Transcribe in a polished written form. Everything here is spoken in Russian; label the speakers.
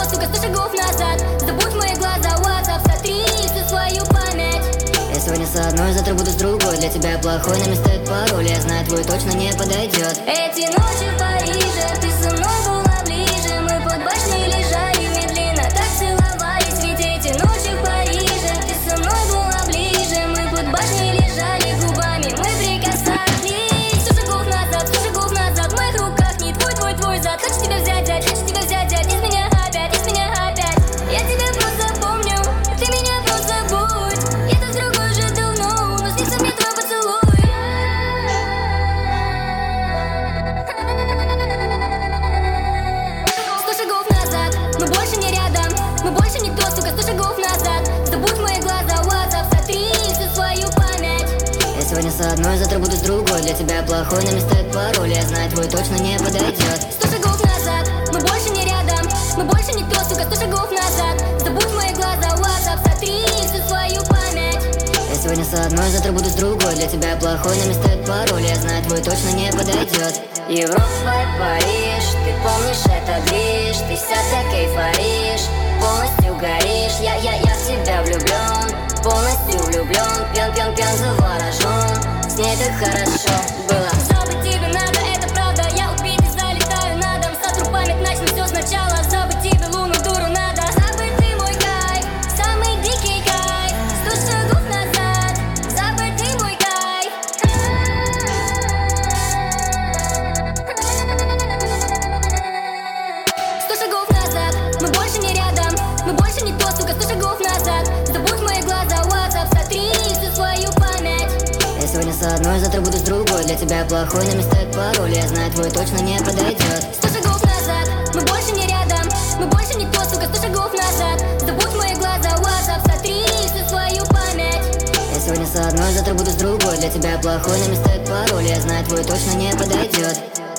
Speaker 1: то, сука, 100 шагов назад. Забудь мои глаза, WhatsApp, сотри всю свою память.
Speaker 2: Я сегодня с одной, завтра буду с другой. Для тебя плохой, на место пароль. Я знаю, твой точно не подойдет.
Speaker 1: Эти ночи в Париже, ты со мной была ближе. Мы под башней лежали, медленно так целовались. Ведь эти ночи в Париже, ты со мной была ближе. Мы под башней лежали, губами мы прикасались. 100 шагов назад, в моих руках не твой зад. Хочу тебя взять, из меня опять, Я тебя просто помню, ты меня просто забудь. Я-то с другой же давно, но снится мне твой поцелуй. 100 шагов назад, мы больше не рядом. Мы больше не то, сука, 100 шагов назад. Забудь мои глаза, WhatsApp, сотри всю свою память.
Speaker 2: Я сегодня с одной, завтра буду с другой. Для тебя плохой, на место пароль. Я знаю, твой точно не подойдет.
Speaker 1: 100 шагов назад, мы больше не рядом. Мы больше не то, сука, 100 шагов назад. Забудь мои глаза, WhatsApp, сотри всю свою память.
Speaker 2: Я сегодня с одной, завтра буду с другой. Для тебя плохой, на место пароль. Я знаю, твой точно не подойдет.
Speaker 3: Европа, Париж, ты помнишь это движ. Ты вся так эйфоришь, полностью горишь. Я в тебя влюблен, полностью влюблен. Пьян, заворожен, с ней так хорошо было.
Speaker 1: Забыть тебе надо, это правда. Я убить и залетаю на дом. Сотру память, начну все сначала. Забыть тебе луну, дуру надо. Забыть ты мой кайф, самый дикий кайф. 100 шагов назад, забыть ты мой кайф. 100 шагов назад, мы больше не рядом. Мы больше не то, сука, 100 шагов назад. Забудь мои глаза, WhatsApp, сотри всю свою память.
Speaker 2: Я сегодня с одной, завтра буду с другой. Для тебя плохой, на место пароль. Я знаю, твой точно не подойдет.
Speaker 1: 100 шагов назад, мы больше не рядом. Мы больше не то, сука, 100 шагов назад. Забудь мои глаза, WhatsApp, сотри всю свою память.
Speaker 2: Я сегодня с одной, завтра буду с другой. Для тебя плохой, на место пароль. Я знаю, твой точно не подойдет.